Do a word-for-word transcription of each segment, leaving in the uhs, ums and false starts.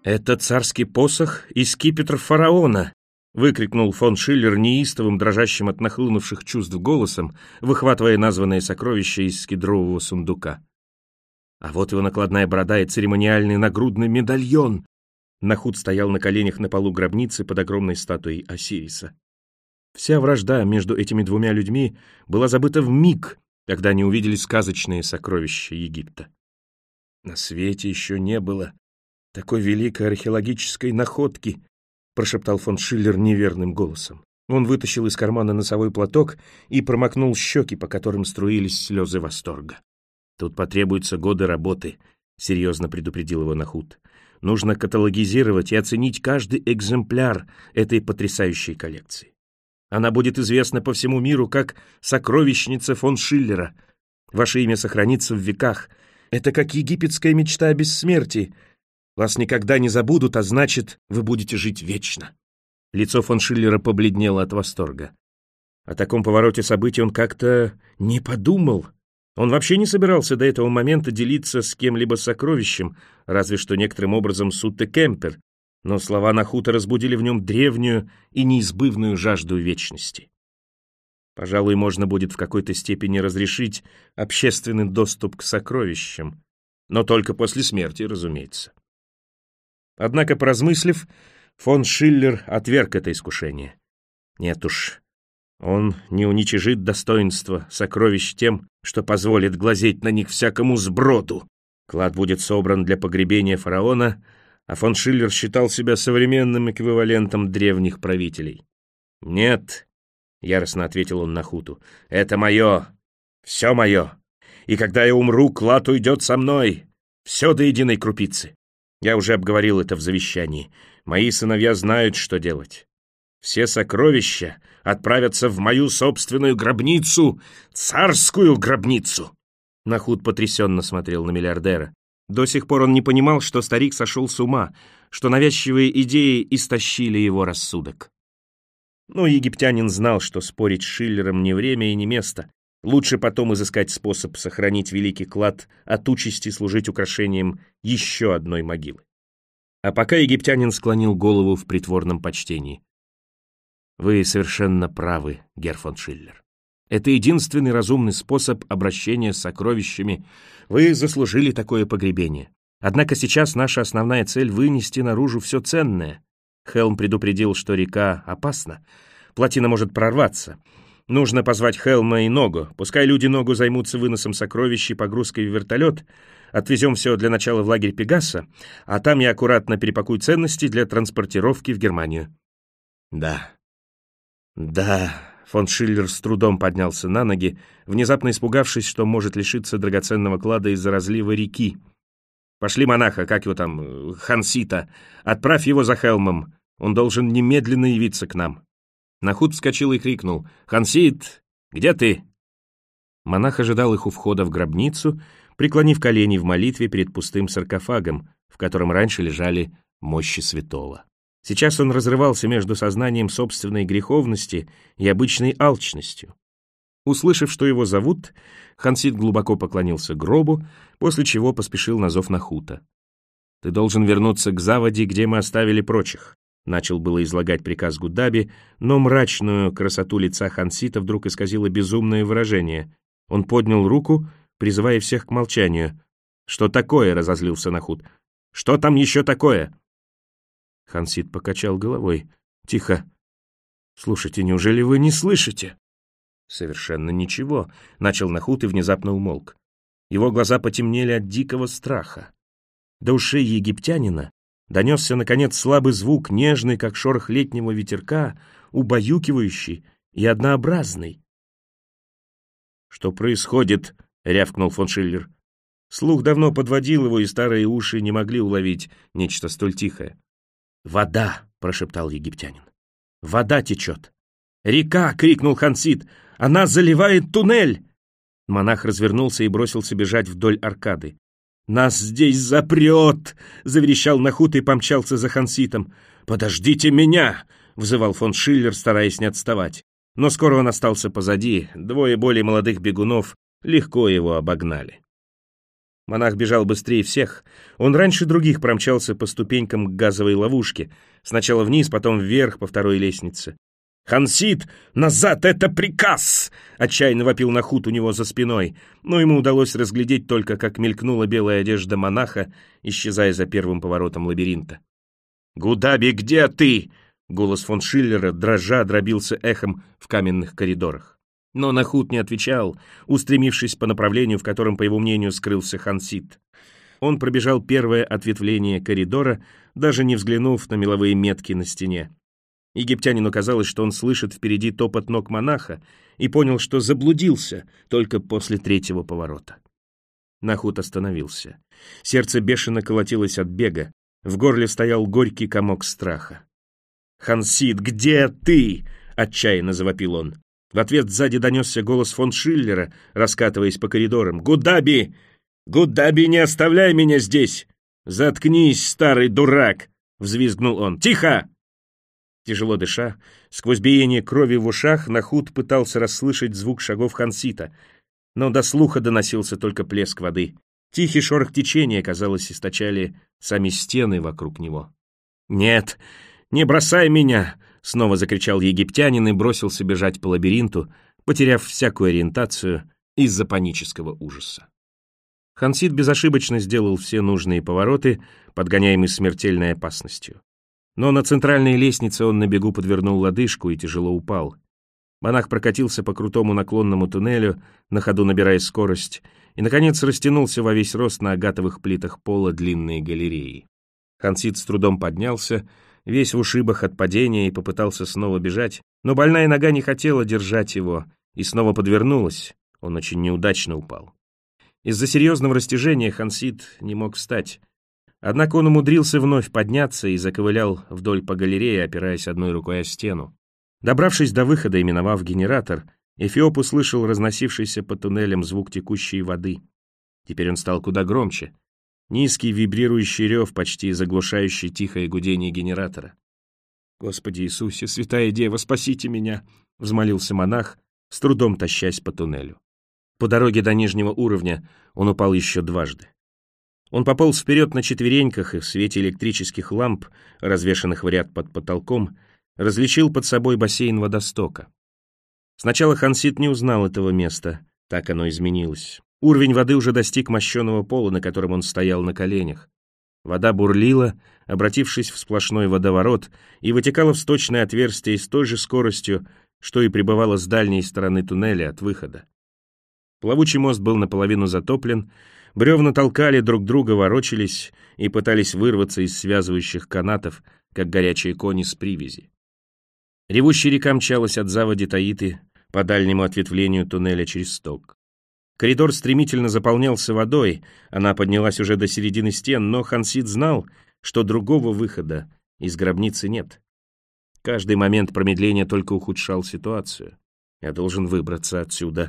«Это царский посох и скипетр фараона!» — выкрикнул фон Шиллер неистовым, дрожащим от нахлынувших чувств голосом, выхватывая названное сокровище из скидрового сундука. А вот его накладная борода и церемониальный нагрудный медальон. Нахут стоял на коленях на полу гробницы под огромной статуей Осириса. Вся вражда между этими двумя людьми была забыта вмиг, когда они увидели сказочные сокровища Египта. «На свете еще не было такой великой археологической находки», прошептал фон Шиллер неверным голосом. Он вытащил из кармана носовой платок и промокнул щеки, по которым струились слезы восторга. «Тут потребуются годы работы», — серьезно предупредил его Нахут. «Нужно каталогизировать и оценить каждый экземпляр этой потрясающей коллекции. Она будет известна по всему миру как сокровищница фон Шиллера. Ваше имя сохранится в веках. Это как египетская мечта о бессмертии. Вас никогда не забудут, а значит, вы будете жить вечно». Лицо фон Шиллера побледнело от восторга. О таком повороте событий он как-то не подумал. Он вообще не собирался до этого момента делиться с кем-либо сокровищем, разве что некоторым образом с Утте Кемпер, но слова Нахута разбудили в нем древнюю и неизбывную жажду вечности. Пожалуй, можно будет в какой-то степени разрешить общественный доступ к сокровищам, но только после смерти, разумеется. Однако, поразмыслив, фон Шиллер отверг это искушение. Нет уж, он не уничижит достоинство сокровищ тем, что позволит глазеть на них всякому сброду. Клад будет собран для погребения фараона, а фон Шиллер считал себя современным эквивалентом древних правителей. «Нет», — яростно ответил он Нахуту, — «это мое, все мое, и когда я умру, клад уйдет со мной, все до единой крупицы. Я уже обговорил это в завещании. Мои сыновья знают, что делать. Все сокровища отправятся в мою собственную гробницу, царскую гробницу». Нахут потрясенно смотрел на миллиардера. До сих пор он не понимал, что старик сошел с ума, что навязчивые идеи истощили его рассудок. Но египтянин знал, что спорить с Шиллером не время и не место. Лучше потом изыскать способ сохранить великий клад от участи служить украшением еще одной могилы. А пока египтянин склонил голову в притворном почтении. «Вы совершенно правы, герр фон Шиллер. Это единственный разумный способ обращения с сокровищами. Вы заслужили такое погребение. Однако сейчас наша основная цель — вынести наружу все ценное. Хелм предупредил, что река опасна. Плотина может прорваться. Нужно позвать Хелма и Ногу. Пускай люди Ногу займутся выносом сокровищ и погрузкой в вертолет. Отвезем все для начала в лагерь Пегаса, а там я аккуратно перепакую ценности для транспортировки в Германию». «Да, да...» Фон Шиллер с трудом поднялся на ноги, внезапно испугавшись, что может лишиться драгоценного клада из-за разлива реки. «Пошли монаха, как его там, Хансита, отправь его за Хелмом, он должен немедленно явиться к нам». Нахут вскочил и крикнул: «Хансит, где ты?» Монах ожидал их у входа в гробницу, преклонив колени в молитве перед пустым саркофагом, в котором раньше лежали мощи святого. Сейчас он разрывался между сознанием собственной греховности и обычной алчностью. Услышав, что его зовут, Хансит глубоко поклонился гробу, после чего поспешил на зов Нахута. «Ты должен вернуться к заводе, где мы оставили прочих», — начал было излагать приказ Гудаби, но мрачную красоту лица Хансита вдруг исказило безумное выражение. Он поднял руку, призывая всех к молчанию. «Что такое?» — разозлился Нахут. «Что там еще такое?» Хансит покачал головой. «Тихо. Слушайте, неужели вы не слышите?» «Совершенно ничего», — начал Нахут и внезапно умолк. Его глаза потемнели от дикого страха. До ушей египтянина донесся, наконец, слабый звук, нежный, как шорох летнего ветерка, убаюкивающий и однообразный. «Что происходит?» — рявкнул фон Шиллер. Слух давно подводил его, и старые уши не могли уловить нечто столь тихое. «Вода!» — прошептал египтянин. «Вода течет!» «Река!» — крикнул Хансит. «Она заливает туннель!» Монах развернулся и бросился бежать вдоль аркады. «Нас здесь запрет!» — заверещал Нахут и помчался за Ханситом. «Подождите меня!» — взывал фон Шиллер, стараясь не отставать. Но скоро он остался позади, двое более молодых бегунов легко его обогнали. Монах бежал быстрее всех. Он раньше других промчался по ступенькам к газовой ловушке. Сначала вниз, потом вверх по второй лестнице. «Хансид, назад, это приказ!» — отчаянно вопил Нахут у него за спиной, но ему удалось разглядеть только, как мелькнула белая одежда монаха, исчезая за первым поворотом лабиринта. «Гудаби, где ты?» — голос фон Шиллера дрожа дробился эхом в каменных коридорах. Но Нахут не отвечал, устремившись по направлению, в котором, по его мнению, скрылся Хансид. Он пробежал первое ответвление коридора, даже не взглянув на меловые метки на стене. Египтянину казалось, что он слышит впереди топот ног монаха, и понял, что заблудился только после третьего поворота. Нахут остановился. Сердце бешено колотилось от бега, в горле стоял горький комок страха. «Хансид, где ты?» — отчаянно завопил он. В ответ сзади донесся голос фон Шиллера, раскатываясь по коридорам. «Гудаби! Гудаби, не оставляй меня здесь! Заткнись, старый дурак!» — взвизгнул он. «Тихо!» Тяжело дыша, сквозь биение крови в ушах, Нахут пытался расслышать звук шагов Хансита, но до слуха доносился только плеск воды. Тихий шорох течения, казалось, источали сами стены вокруг него. «Нет, не бросай меня!» — снова закричал египтянин и бросился бежать по лабиринту, потеряв всякую ориентацию из-за панического ужаса. Хансит безошибочно сделал все нужные повороты, подгоняемый смертельной опасностью. Но на центральной лестнице он на бегу подвернул лодыжку и тяжело упал. Монах прокатился по крутому наклонному туннелю, на ходу набирая скорость, и, наконец, растянулся во весь рост на агатовых плитах пола длинной галереи. Хансит с трудом поднялся, весь в ушибах от падения, и попытался снова бежать, но больная нога не хотела держать его и снова подвернулась, он очень неудачно упал. Из-за серьезного растяжения Хансит не мог встать. Однако он умудрился вновь подняться и заковылял вдоль по галерее, опираясь одной рукой о стену. Добравшись до выхода и миновав генератор, Эфиоп услышал разносившийся по туннелям звук текущей воды. Теперь он стал куда громче. Низкий вибрирующий рев, почти заглушающий тихое гудение генератора. «Господи Иисусе, святая Дева, спасите меня!» — взмолился монах, с трудом тащась по туннелю. По дороге до нижнего уровня он упал еще дважды. Он пополз вперед на четвереньках и в свете электрических ламп, развешанных в ряд под потолком, различил под собой бассейн водостока. Сначала Хансит не узнал этого места, так оно изменилось. Уровень воды уже достиг мощеного пола, на котором он стоял на коленях. Вода бурлила, обратившись в сплошной водоворот, и вытекала в сточное отверстие с той же скоростью, что и прибывала с дальней стороны туннеля от выхода. Плавучий мост был наполовину затоплен, бревна толкали друг друга, ворочались и пытались вырваться из связывающих канатов, как горячие кони с привязи. Ревущая река мчалась от заводи Таиты по дальнему ответвлению туннеля через сток. Коридор стремительно заполнялся водой, она поднялась уже до середины стен, но Хансит знал, что другого выхода из гробницы нет. Каждый момент промедления только ухудшал ситуацию. «Я должен выбраться отсюда».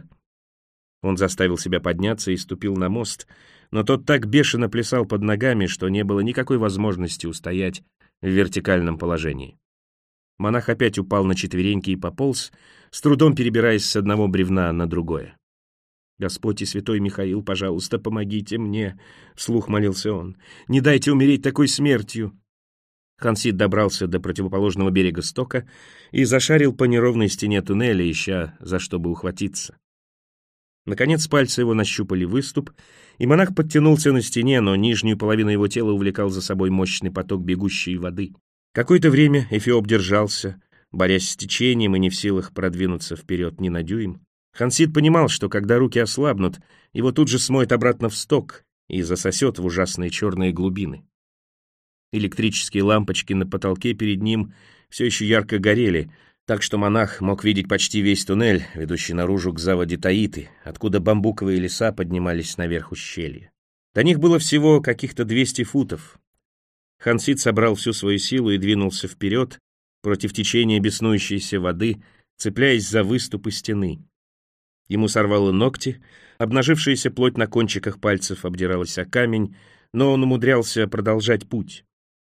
Он заставил себя подняться и ступил на мост, но тот так бешено плясал под ногами, что не было никакой возможности устоять в вертикальном положении. Монах опять упал на четвереньки и пополз, с трудом перебираясь с одного бревна на другое. «Господь и святой Михаил, пожалуйста, помогите мне!» — вслух молился он. «Не дайте умереть такой смертью!» Хансит добрался до противоположного берега стока и зашарил по неровной стене туннеля, ища за что бы ухватиться. Наконец пальцы его нащупали выступ, и монах подтянулся на стене, но нижнюю половину его тела увлекал за собой мощный поток бегущей воды. Какое-то время Эфиоп держался, борясь с течением и не в силах продвинуться вперед ни на дюйм. Хансит понимал, что когда руки ослабнут, его тут же смоет обратно в сток и засосет в ужасные черные глубины. Электрические лампочки на потолке перед ним все еще ярко горели, так что монах мог видеть почти весь туннель, ведущий наружу к заводе Таиты, откуда бамбуковые леса поднимались наверх ущелья. До них было всего каких-то двести футов. Хансит собрал всю свою силу и двинулся вперед, против течения беснующейся воды, цепляясь за выступы стены. Ему сорвало ногти, обнажившаяся плоть на кончиках пальцев обдиралась о камень, но он умудрялся продолжать путь.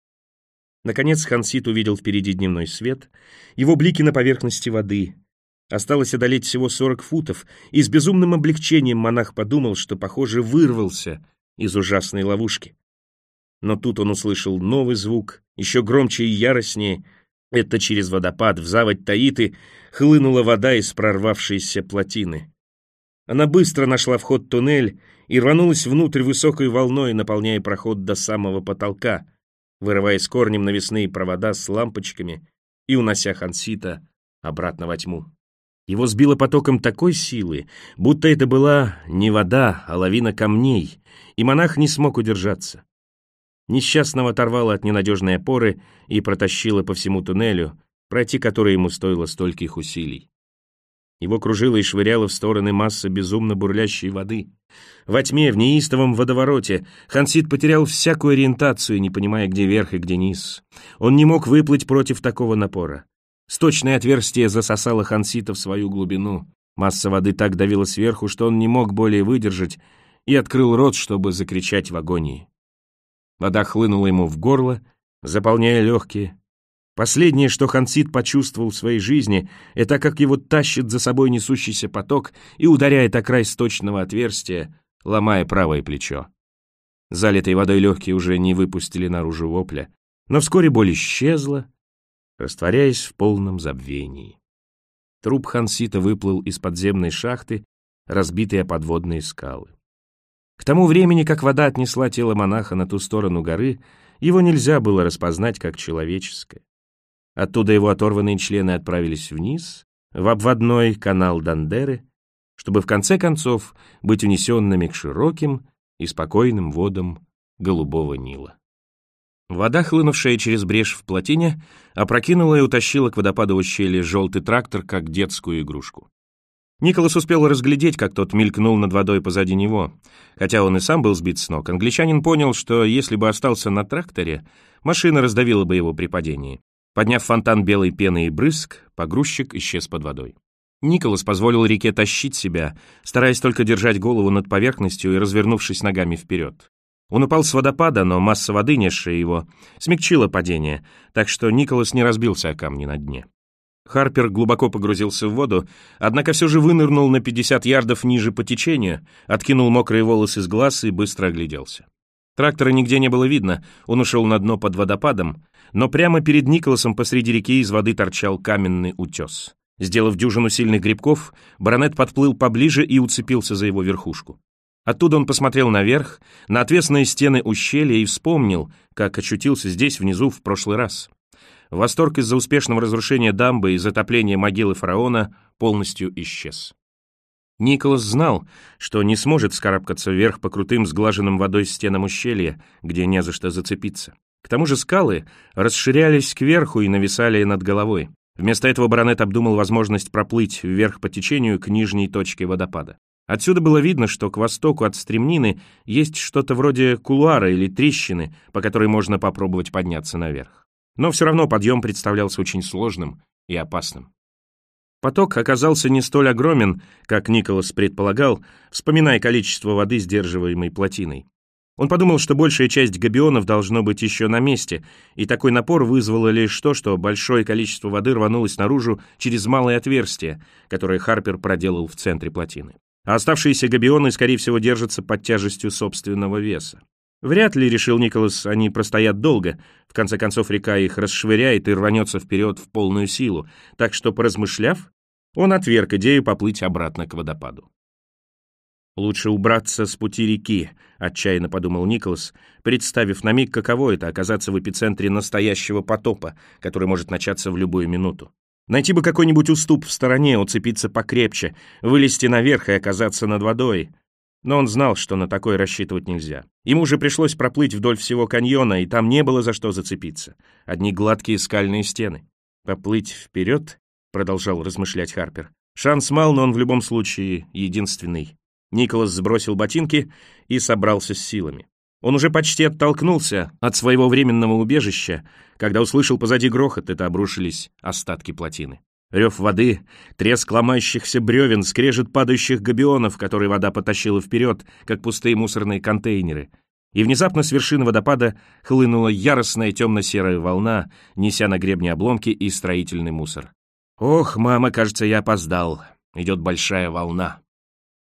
Наконец Хансит увидел впереди дневной свет, его блики на поверхности воды. Осталось одолеть всего сорок футов, и с безумным облегчением монах подумал, что, похоже, вырвался из ужасной ловушки. Но тут он услышал новый звук, еще громче и яростнее. Это через водопад в заводь Таиты хлынула вода из прорвавшейся плотины. Она быстро нашла вход-туннель и рванулась внутрь высокой волной, наполняя проход до самого потолка, вырывая с корнем навесные провода с лампочками и унося Хансита обратно во тьму. Его сбило потоком такой силы, будто это была не вода, а лавина камней, и монах не смог удержаться. Несчастного оторвало от ненадежной опоры и протащило по всему туннелю, пройти который ему стоило стольких усилий. Его кружило и швыряло в стороны масса безумно бурлящей воды. Во тьме, в неистовом водовороте, Хансит потерял всякую ориентацию, не понимая, где верх и где низ. Он не мог выплыть против такого напора. Сточное отверстие засосало Хансита в свою глубину. Масса воды так давила сверху, что он не мог более выдержать, и открыл рот, чтобы закричать в агонии. Вода хлынула ему в горло, заполняя легкие. Последнее, что Хансит почувствовал в своей жизни, это как его тащит за собой несущийся поток и ударяет о край сточного отверстия, ломая правое плечо. Залитые водой легкие уже не выпустили наружу вопля, но вскоре боль исчезла, растворяясь в полном забвении. Труп Хансита выплыл из подземной шахты, разбитой о подводные скалы. К тому времени, как вода отнесла тело монаха на ту сторону горы, его нельзя было распознать как человеческое. Оттуда его оторванные члены отправились вниз, в обводной канал Дандеры, чтобы в конце концов быть унесенными к широким и спокойным водам Голубого Нила. Вода, хлынувшая через брешь в плотине, опрокинула и утащила к водопаду ущелья желтый трактор, как детскую игрушку. Николас успел разглядеть, как тот мелькнул над водой позади него. Хотя он и сам был сбит с ног, англичанин понял, что если бы остался на тракторе, машина раздавила бы его при падении. Подняв фонтан белой пены и брызг, погрузчик исчез под водой. Николас позволил реке тащить себя, стараясь только держать голову над поверхностью и развернувшись ногами вперед. Он упал с водопада, но масса воды, несшая его, смягчила падение, так что Николас не разбился о камни на дне. Харпер глубоко погрузился в воду, однако все же вынырнул на пятьдесят ярдов ниже по течению, откинул мокрые волосы с глаз и быстро огляделся. Трактора нигде не было видно, он ушел на дно под водопадом, но прямо перед Николасом посреди реки из воды торчал каменный утес. Сделав дюжину сильных грибков, баронет подплыл поближе и уцепился за его верхушку. Оттуда он посмотрел наверх, на отвесные стены ущелья и вспомнил, как очутился здесь внизу в прошлый раз. Восторг из-за успешного разрушения дамбы и затопления могилы фараона полностью исчез. Николас знал, что не сможет вскарабкаться вверх по крутым сглаженным водой стенам ущелья, где не за что зацепиться. К тому же скалы расширялись кверху и нависали над головой. Вместо этого баронет обдумал возможность проплыть вверх по течению к нижней точке водопада. Отсюда было видно, что к востоку от стремнины есть что-то вроде кулуара или трещины, по которой можно попробовать подняться наверх. Но все равно подъем представлялся очень сложным и опасным. Поток оказался не столь огромен, как Николас предполагал, вспоминая количество воды, сдерживаемой плотиной. Он подумал, что большая часть габионов должно быть еще на месте, и такой напор вызвало лишь то, что большое количество воды рванулось наружу через малое отверстие, которое Харпер проделал в центре плотины. А оставшиеся габионы, скорее всего, держатся под тяжестью собственного веса. Вряд ли, решил Николас, они простоят долго, в конце концов река их расшвыряет и рванется вперед в полную силу, так что, поразмышляв, он отверг идею поплыть обратно к водопаду. «Лучше убраться с пути реки», — отчаянно подумал Николас, представив на миг, каково это — оказаться в эпицентре настоящего потопа, который может начаться в любую минуту. Найти бы какой-нибудь уступ в стороне, уцепиться покрепче, вылезти наверх и оказаться над водой. Но он знал, что на такое рассчитывать нельзя. Ему уже пришлось проплыть вдоль всего каньона, и там не было за что зацепиться. Одни гладкие скальные стены. «Поплыть вперед», — продолжал размышлять Харпер. «Шанс мал, но он в любом случае единственный». Николас сбросил ботинки и собрался с силами. Он уже почти оттолкнулся от своего временного убежища, когда услышал позади грохот, это обрушились остатки плотины. Рев воды, треск ломающихся бревен, скрежет падающих габионов, которые вода потащила вперед, как пустые мусорные контейнеры. И внезапно с вершины водопада хлынула яростная темно-серая волна, неся на гребне обломки и строительный мусор. «Ох, мама, кажется, я опоздал. Идет большая волна».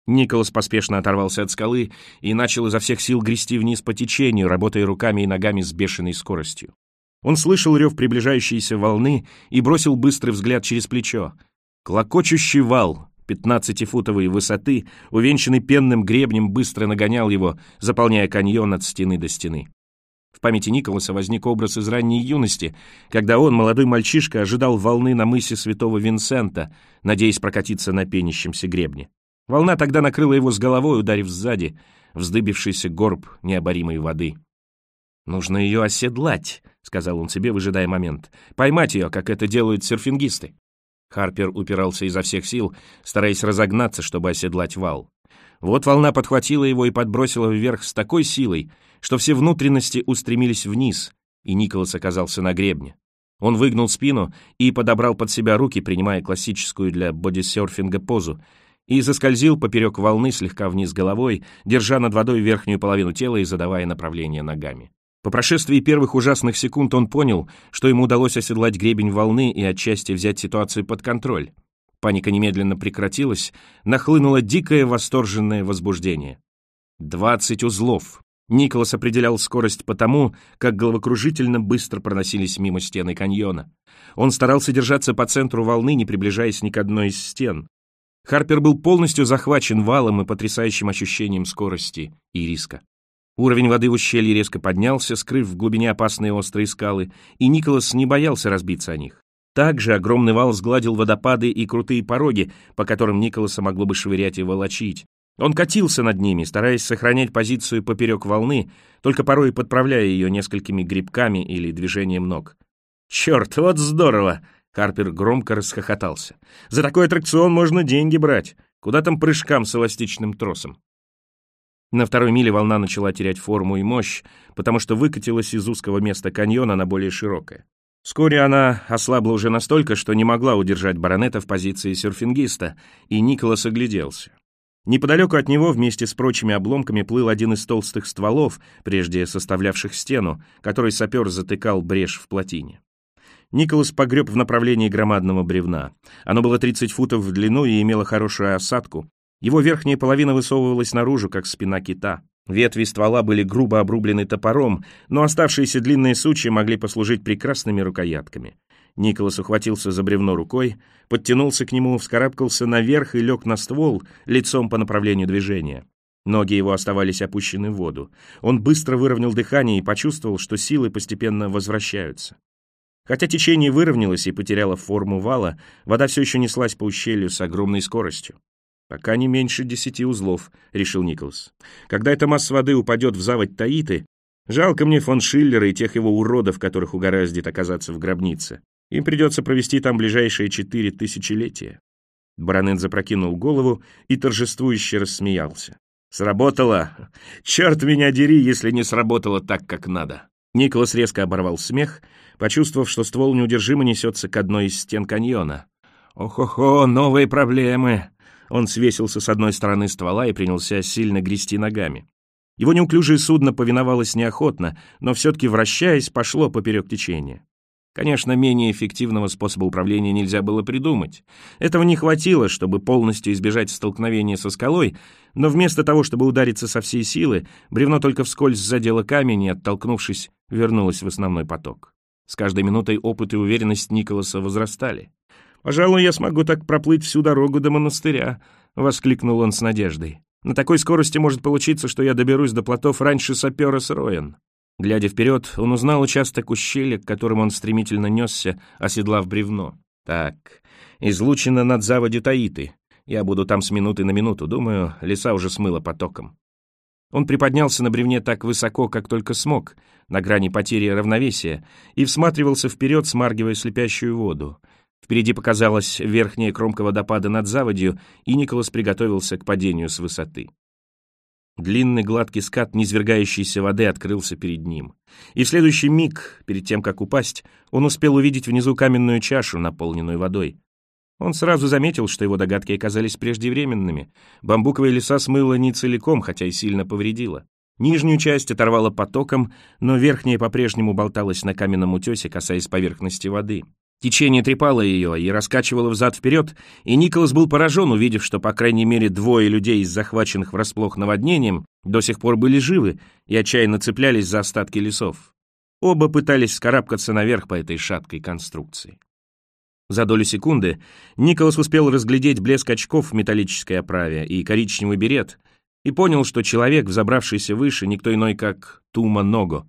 Николас поспешно оторвался от скалы и начал изо всех сил грести вниз по течению, работая руками и ногами с бешеной скоростью. Он слышал рев приближающейся волны и бросил быстрый взгляд через плечо. Клокочущий вал пятнадцатифутовой высоты, увенчанный пенным гребнем, быстро нагонял его, заполняя каньон от стены до стены. В памяти Николаса возник образ из ранней юности, когда он, молодой мальчишка, ожидал волны на мысе Святого Винсента, надеясь прокатиться на пенящемся гребне. Волна тогда накрыла его с головой, ударив сзади, вздыбившийся горб необоримой воды. «Нужно ее оседлать», — сказал он себе, выжидая момент. «Поймать ее, как это делают серфингисты». Харпер упирался изо всех сил, стараясь разогнаться, чтобы оседлать вал. Вот волна подхватила его и подбросила вверх с такой силой, что все внутренности устремились вниз, и Николас оказался на гребне. Он выгнул спину и подобрал под себя руки, принимая классическую для бодисерфинга позу, и заскользил поперек волны слегка вниз головой, держа над водой верхнюю половину тела и задавая направление ногами. По прошествии первых ужасных секунд он понял, что ему удалось оседлать гребень волны и отчасти взять ситуацию под контроль. Паника немедленно прекратилась, нахлынуло дикое восторженное возбуждение. Двадцать узлов. Николас определял скорость по тому, как головокружительно быстро проносились мимо стены каньона. Он старался держаться по центру волны, не приближаясь ни к одной из стен. Харпер был полностью захвачен валом и потрясающим ощущением скорости и риска. Уровень воды в ущелье резко поднялся, скрыв в глубине опасные острые скалы, и Николас не боялся разбиться о них. Также огромный вал сгладил водопады и крутые пороги, по которым Николаса могло бы швырять и волочить. Он катился над ними, стараясь сохранять позицию поперек волны, только порой подправляя ее несколькими грибками или движением ног. «Черт, вот здорово!» Харпер громко расхохотался. «За такой аттракцион можно деньги брать. Куда там прыжкам с эластичным тросом?» На второй миле волна начала терять форму и мощь, потому что выкатилась из узкого места каньона на более широкое. Вскоре она ослабла уже настолько, что не могла удержать баронета в позиции серфингиста, и Николас огляделся. Неподалеку от него вместе с прочими обломками плыл один из толстых стволов, прежде составлявших стену, который сапер затыкал брешь в плотине. Николас погреб в направлении громадного бревна. Оно было тридцать футов в длину и имело хорошую осадку. Его верхняя половина высовывалась наружу, как спина кита. Ветви ствола были грубо обрублены топором, но оставшиеся длинные сучья могли послужить прекрасными рукоятками. Николас ухватился за бревно рукой, подтянулся к нему, вскарабкался наверх и лег на ствол, лицом по направлению движения. Ноги его оставались опущены в воду. Он быстро выровнял дыхание и почувствовал, что силы постепенно возвращаются. Хотя течение выровнялось и потеряло форму вала, вода все еще неслась по ущелью с огромной скоростью. «Пока не меньше десяти узлов», — решил Николас. «Когда эта масса воды упадет в заводь Таиты, жалко мне фон Шиллера и тех его уродов, которых угораздит оказаться в гробнице. Им придется провести там ближайшие четыре тысячелетия». Баронет запрокинул голову и торжествующе рассмеялся. «Сработало! Черт меня дери, если не сработало так, как надо!» Николас резко оборвал смех, почувствовав, что ствол неудержимо несется к одной из стен каньона. «Ох-охо, новые проблемы!» Он свесился с одной стороны ствола и принялся сильно грести ногами. Его неуклюжее судно повиновалось неохотно, но все-таки, вращаясь, пошло поперек течения. Конечно, менее эффективного способа управления нельзя было придумать. Этого не хватило, чтобы полностью избежать столкновения со скалой, но вместо того, чтобы удариться со всей силы, бревно только вскользь задело камень и, оттолкнувшись, вернулось в основной поток. С каждой минутой опыт и уверенность Николаса возрастали. «Пожалуй, я смогу так проплыть всю дорогу до монастыря», — воскликнул он с надеждой. «На такой скорости может получиться, что я доберусь до плотов раньше сапера с Роэн». Глядя вперед, он узнал участок ущелья, к которому он стремительно несся, оседлав бревно. «Так, излучина над заводью Таиты. Я буду там с минуты на минуту. Думаю, леса уже смыло потоком». Он приподнялся на бревне так высоко, как только смог, на грани потери равновесия, и всматривался вперед, смаргивая слепящую воду. Впереди показалась верхняя кромка водопада над заводью, и Николас приготовился к падению с высоты. Длинный гладкий скат низвергающейся воды открылся перед ним. И в следующий миг, перед тем, как упасть, он успел увидеть внизу каменную чашу, наполненную водой. Он сразу заметил, что его догадки оказались преждевременными. Бамбуковая леса смыла не целиком, хотя и сильно повредила. Нижнюю часть оторвала потоком, но верхняя по-прежнему болталась на каменном утесе, касаясь поверхности воды. Течение трепало ее и раскачивало взад-вперед, и Николас был поражен, увидев, что, по крайней мере, двое людей из захваченных врасплох наводнением до сих пор были живы и отчаянно цеплялись за остатки лесов. Оба пытались вскарабкаться наверх по этой шаткой конструкции. За долю секунды Николас успел разглядеть блеск очков в металлической оправе и коричневый берет и понял, что человек, взобравшийся выше, никто иной, как Тума Ного.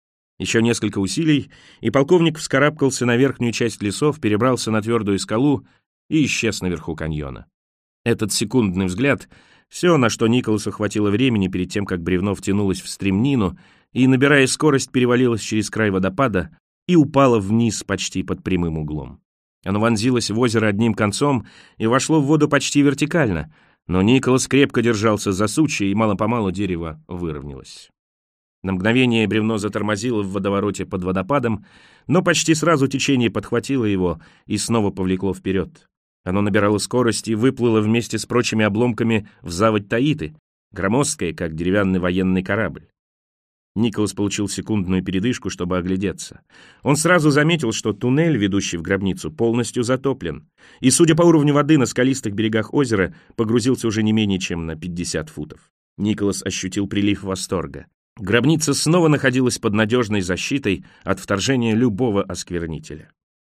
Еще несколько усилий, и полковник вскарабкался на верхнюю часть лесов, перебрался на твердую скалу и исчез наверху каньона. Этот секундный взгляд — все, на что Николасу хватило времени перед тем, как бревно втянулось в стремнину и, набирая скорость, перевалилось через край водопада и упало вниз почти под прямым углом. Оно вонзилось в озеро одним концом и вошло в воду почти вертикально, но Николас крепко держался за сучья, и мало-помалу дерево выровнялось. На мгновение бревно затормозило в водовороте под водопадом, но почти сразу течение подхватило его и снова повлекло вперед. Оно набирало скорость и выплыло вместе с прочими обломками в заводь Таиты, громоздкое, как деревянный военный корабль. Николас получил секундную передышку, чтобы оглядеться. Он сразу заметил, что туннель, ведущий в гробницу, полностью затоплен, и, судя по уровню воды на скалистых берегах озера, погрузился уже не менее чем на пятьдесят футов. Николас ощутил прилив восторга. Гробница снова находилась под надежной защитой от вторжения любого осквернителя.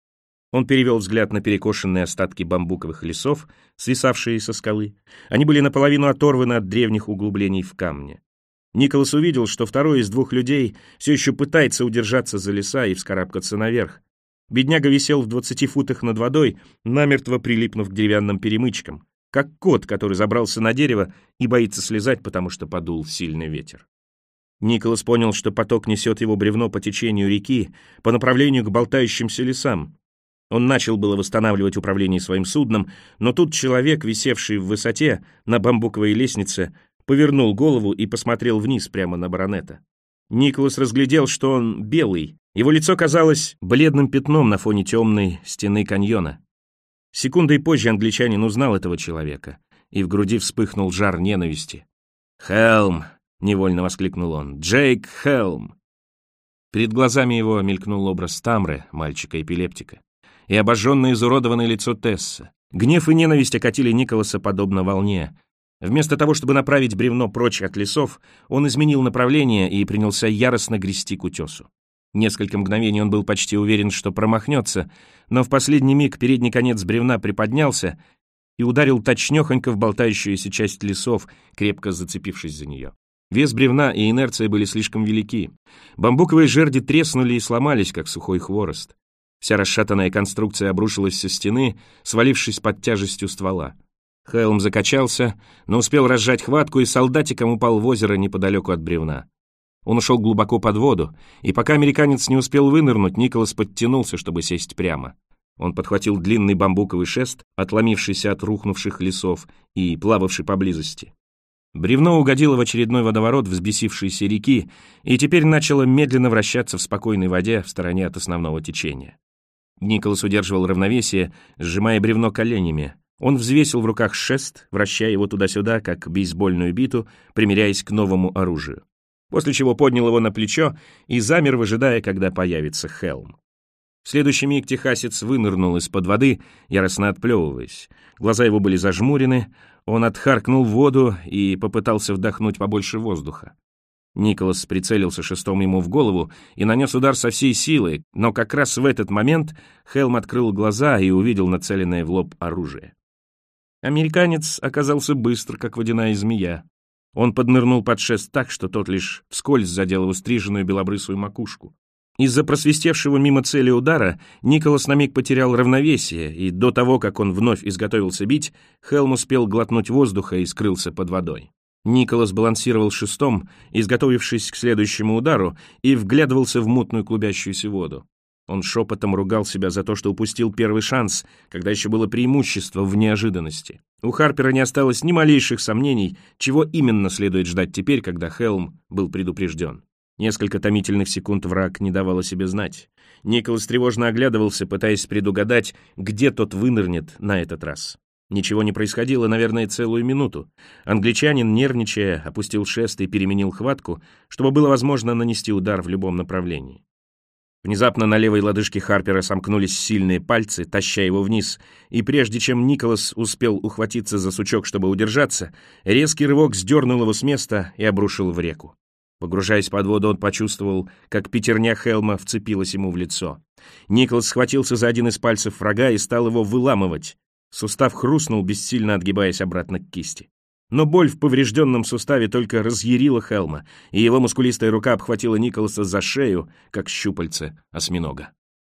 Он перевел взгляд на перекошенные остатки бамбуковых лесов, свисавшие со скалы. Они были наполовину оторваны от древних углублений в камне. Николас увидел, что второй из двух людей все еще пытается удержаться за леса и вскарабкаться наверх. Бедняга висел в двадцати футах над водой, намертво прилипнув к деревянным перемычкам, как кот, который забрался на дерево и боится слезать, потому что подул сильный ветер. Николас понял, что поток несет его бревно по течению реки, по направлению к болтающимся лесам. Он начал было восстанавливать управление своим судном, но тут человек, висевший в высоте на бамбуковой лестнице, повернул голову и посмотрел вниз прямо на баронета. Николас разглядел, что он белый. Его лицо казалось бледным пятном на фоне темной стены каньона. Секундой позже англичанин узнал этого человека, и в груди вспыхнул жар ненависти. «Хелм!» — невольно воскликнул он. «Джейк Хелм!» Перед глазами его мелькнул образ Тамры, мальчика-эпилептика, и обожженное изуродованное лицо Тесса. Гнев и ненависть окатили Николаса подобно волне. Вместо того, чтобы направить бревно прочь от лесов, он изменил направление и принялся яростно грести к утесу. Несколько мгновений он был почти уверен, что промахнется, но в последний миг передний конец бревна приподнялся и ударил точнёхонько в болтающуюся часть лесов, крепко зацепившись за нее. Вес бревна и инерция были слишком велики. Бамбуковые жерди треснули и сломались, как сухой хворост. Вся расшатанная конструкция обрушилась со стены, свалившись под тяжестью ствола. Хелм закачался, но успел разжать хватку, и солдатиком упал в озеро неподалеку от бревна. Он ушел глубоко под воду, и пока американец не успел вынырнуть, Николас подтянулся, чтобы сесть прямо. Он подхватил длинный бамбуковый шест, отломившийся от рухнувших лесов и плававший поблизости. Бревно угодило в очередной водоворот взбесившейся реки и теперь начало медленно вращаться в спокойной воде в стороне от основного течения. Николас удерживал равновесие, сжимая бревно коленями. Он взвесил в руках шест, вращая его туда-сюда, как бейсбольную биту, примиряясь к новому оружию. После чего поднял его на плечо и замер, выжидая, когда появится Хелм. В следующий миг техасец вынырнул из-под воды, яростно отплевываясь. Глаза его были зажмурены, он отхаркнул в воду и попытался вдохнуть побольше воздуха. Николас прицелился шестом ему в голову и нанес удар со всей силы, но как раз в этот момент Хелм открыл глаза и увидел нацеленное в лоб оружие. Американец оказался быстр, как водяная змея. Он поднырнул под шест так, что тот лишь вскользь задел его стриженную белобрысую макушку. Из-за просвистевшего мимо цели удара Николас на миг потерял равновесие, и до того, как он вновь изготовился бить, Хелм успел глотнуть воздуха и скрылся под водой. Николас балансировал шестом, изготовившись к следующему удару, и вглядывался в мутную клубящуюся воду. Он шепотом ругал себя за то, что упустил первый шанс, когда еще было преимущество в неожиданности. У Харпера не осталось ни малейших сомнений, чего именно следует ждать теперь, когда Хелм был предупрежден. Несколько томительных секунд враг не давал о себе знать. Николас тревожно оглядывался, пытаясь предугадать, где тот вынырнет на этот раз. Ничего не происходило, наверное, целую минуту. Англичанин, нервничая, опустил шест и переменил хватку, чтобы было возможно нанести удар в любом направлении. Внезапно на левой лодыжке Харпера сомкнулись сильные пальцы, таща его вниз, и прежде чем Николас успел ухватиться за сучок, чтобы удержаться, резкий рывок сдернул его с места и обрушил в реку. Погружаясь под воду, он почувствовал, как пятерня Хелма вцепилась ему в лицо. Николас схватился за один из пальцев врага и стал его выламывать. Сустав хрустнул, бессильно отгибаясь обратно к кисти. Но боль в поврежденном суставе только разъярила Хелма, и его мускулистая рука обхватила Николаса за шею, как щупальце осьминога.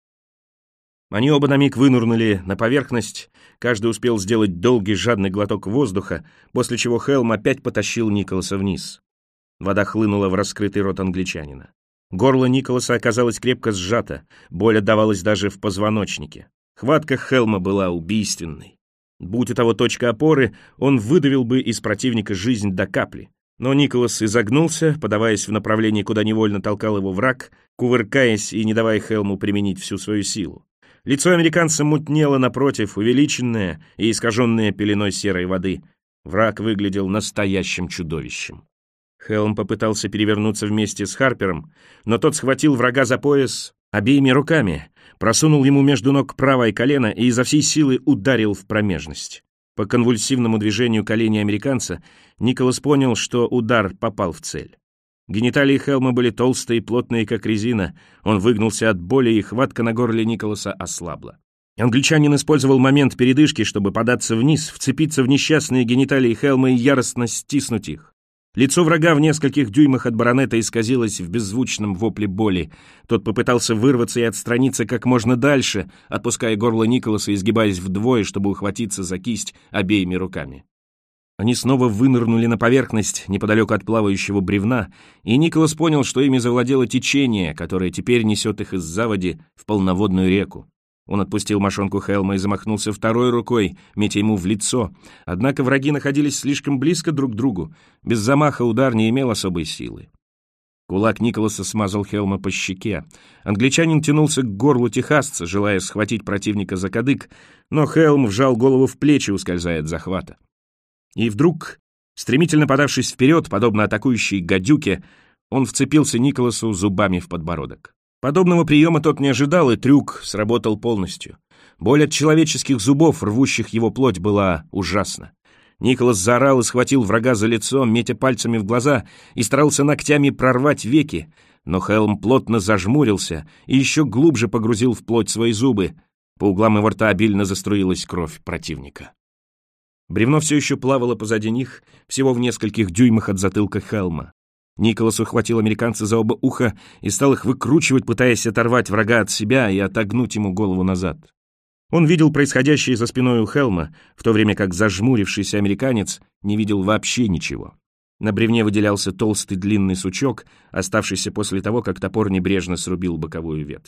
Они оба на миг вынырнули на поверхность, каждый успел сделать долгий жадный глоток воздуха, после чего Хелм опять потащил Николаса вниз. Вода хлынула в раскрытый рот англичанина. Горло Николаса оказалось крепко сжато, боль отдавалась даже в позвоночнике. Хватка Хелма была убийственной. Будь у того точка опоры, он выдавил бы из противника жизнь до капли. Но Николас изогнулся, подаваясь в направлении, куда невольно толкал его враг, кувыркаясь и не давая Хелму применить всю свою силу. Лицо американца мутнело напротив, увеличенное и искаженное пеленой серой воды. Враг выглядел настоящим чудовищем. Хелм попытался перевернуться вместе с Харпером, но тот схватил врага за пояс обеими руками, просунул ему между ног правое колено и изо всей силы ударил в промежность. По конвульсивному движению колени американца Николас понял, что удар попал в цель. Гениталии Хелма были толстые и плотные, как резина. Он выгнулся от боли, и хватка на горле Николаса ослабла. Англичанин использовал момент передышки, чтобы податься вниз, вцепиться в несчастные гениталии Хелма и яростно стиснуть их. Лицо врага в нескольких дюймах от баронета исказилось в беззвучном вопле боли. Тот попытался вырваться и отстраниться как можно дальше, отпуская горло Николаса и изгибаясь вдвое, чтобы ухватиться за кисть обеими руками. Они снова вынырнули на поверхность, неподалеку от плавающего бревна, и Николас понял, что ими завладело течение, которое теперь несет их из заводи в полноводную реку. Он отпустил мошонку Хелма и замахнулся второй рукой, метя ему в лицо. Однако враги находились слишком близко друг к другу. Без замаха удар не имел особой силы. Кулак Николаса смазал Хелма по щеке. Англичанин тянулся к горлу техасца, желая схватить противника за кадык, но Хелм вжал голову в плечи, ускользая от захвата. И вдруг, стремительно подавшись вперед, подобно атакующей гадюке, он вцепился Николасу зубами в подбородок. Подобного приема тот не ожидал, и трюк сработал полностью. Боль от человеческих зубов, рвущих его плоть, была ужасна. Николас заорал и схватил врага за лицо, метя пальцами в глаза, и старался ногтями прорвать веки, но Хелм плотно зажмурился и еще глубже погрузил в плоть свои зубы. По углам его рта обильно заструилась кровь противника. Бревно все еще плавало позади них, всего в нескольких дюймах от затылка Хелма. Николас ухватил американца за оба уха и стал их выкручивать, пытаясь оторвать врага от себя и отогнуть ему голову назад. Он видел происходящее за спиной у Хелма, в то время как зажмурившийся американец не видел вообще ничего. На бревне выделялся толстый длинный сучок, оставшийся после того, как топор небрежно срубил боковую ветвь.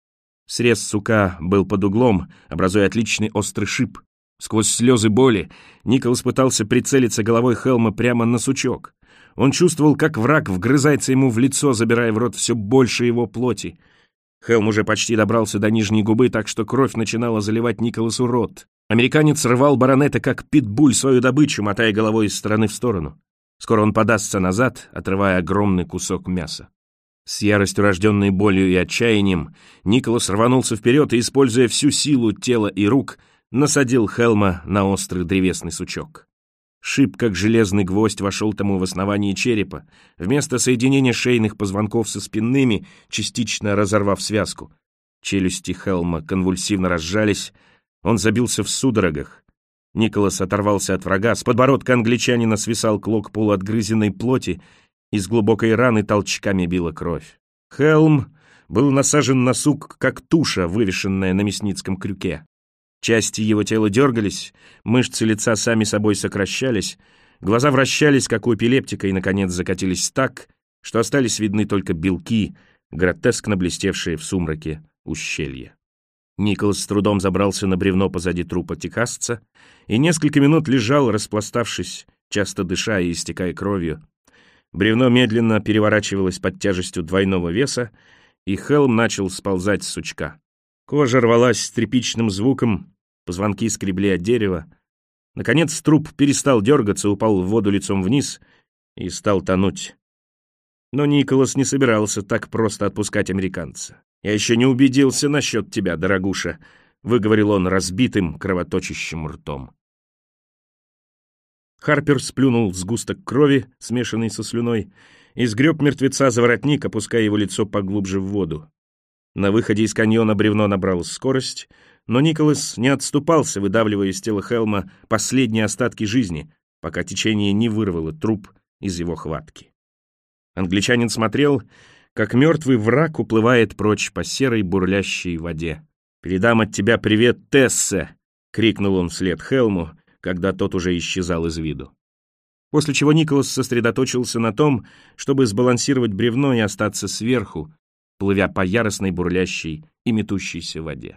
Срез сука был под углом, образуя отличный острый шип. Сквозь слезы боли Николас пытался прицелиться головой Хелма прямо на сучок. Он чувствовал, как враг вгрызается ему в лицо, забирая в рот все больше его плоти. Хелм уже почти добрался до нижней губы, так что кровь начинала заливать Николасу рот. Американец рвал баронета, как питбуль, свою добычу, мотая головой из стороны в сторону. Скоро он подастся назад, отрывая огромный кусок мяса. С яростью, рожденной болью и отчаянием, Николас рванулся вперед и, используя всю силу тела и рук, насадил Хелма на острый древесный сучок. Шип, как железный гвоздь, вошел тому в основание черепа, вместо соединения шейных позвонков со спинными, частично разорвав связку. Челюсти Хелма конвульсивно разжались, он забился в судорогах. Николас оторвался от врага, с подбородка англичанина свисал клок полуотгрызенной плоти, из глубокой раны толчками била кровь. Хелм был насажен на сук, как туша, вывешенная на мясницком крюке. Части его тела дергались, мышцы лица сами собой сокращались, глаза вращались, как у эпилептика, и, наконец, закатились так, что остались видны только белки, гротескно блестевшие в сумраке ущелья. Николас с трудом забрался на бревно позади трупа техасца и несколько минут лежал, распластавшись, часто дыша и истекая кровью. Бревно медленно переворачивалось под тяжестью двойного веса, и Хелм начал сползать с сучка. Кожа рвалась с тряпичным звуком, позвонки скребли от дерева. Наконец труп перестал дергаться, упал в воду лицом вниз и стал тонуть. Но Николас не собирался так просто отпускать американца. «Я еще не убедился насчет тебя, дорогуша», — выговорил он разбитым, кровоточащим ртом. Харпер сплюнул сгусток крови, смешанный со слюной, и сгреб мертвеца за воротник, опуская его лицо поглубже в воду. На выходе из каньона бревно набрало скорость, но Николас не отступался, выдавливая из тела Хелма последние остатки жизни, пока течение не вырвало труп из его хватки. Англичанин смотрел, как мертвый враг уплывает прочь по серой бурлящей воде. «Передам от тебя привет, Тессе!» — крикнул он вслед Хелму, когда тот уже исчезал из виду. После чего Николас сосредоточился на том, чтобы сбалансировать бревно и остаться сверху, плывя по яростной бурлящей и метущейся воде.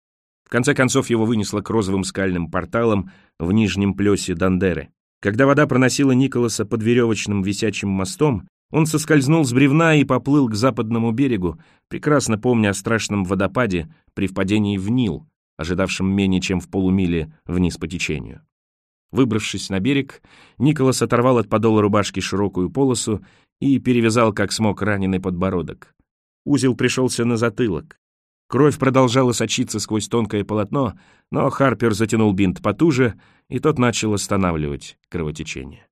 В конце концов его вынесло к розовым скальным порталам в нижнем плесе Дандеры. Когда вода проносила Николаса под веревочным висячим мостом, он соскользнул с бревна и поплыл к западному берегу, прекрасно помня о страшном водопаде при впадении в Нил, ожидавшем менее чем в полумиле вниз по течению. Выбравшись на берег, Николас оторвал от подола рубашки широкую полосу и перевязал как смог раненый подбородок. Узел пришелся на затылок. Кровь продолжала сочиться сквозь тонкое полотно, но Харпер затянул бинт потуже, и тот начал останавливать кровотечение.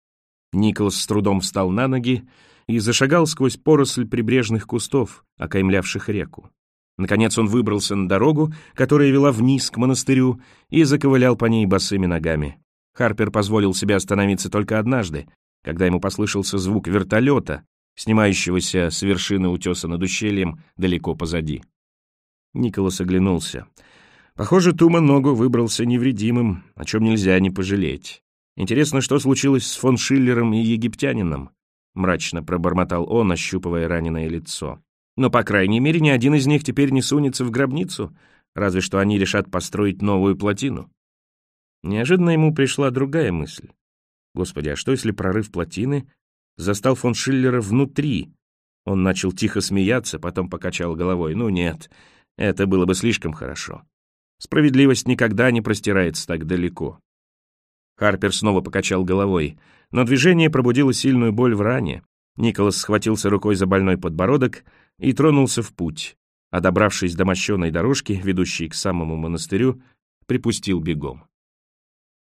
Николас с трудом встал на ноги и зашагал сквозь поросль прибрежных кустов, окаймлявших реку. Наконец он выбрался на дорогу, которая вела вниз к монастырю, и заковылял по ней босыми ногами. Харпер позволил себе остановиться только однажды, когда ему послышался звук вертолета, снимающегося с вершины утеса над ущельем далеко позади. Николас оглянулся. Похоже, Тума-Ногу выбрался невредимым, о чем нельзя не пожалеть. «Интересно, что случилось с фон Шиллером и египтянином?» — мрачно пробормотал он, ощупывая раненое лицо. «Но, по крайней мере, ни один из них теперь не сунется в гробницу, разве что они решат построить новую плотину». Неожиданно ему пришла другая мысль. Господи, а что, если прорыв плотины застал фон Шиллера внутри? Он начал тихо смеяться, потом покачал головой. «Ну нет, это было бы слишком хорошо. Справедливость никогда не простирается так далеко». Харпер снова покачал головой, но движение пробудило сильную боль в ране. Николас схватился рукой за больной подбородок и тронулся в путь, а добравшись до мощеной дорожки, ведущей к самому монастырю, припустил бегом.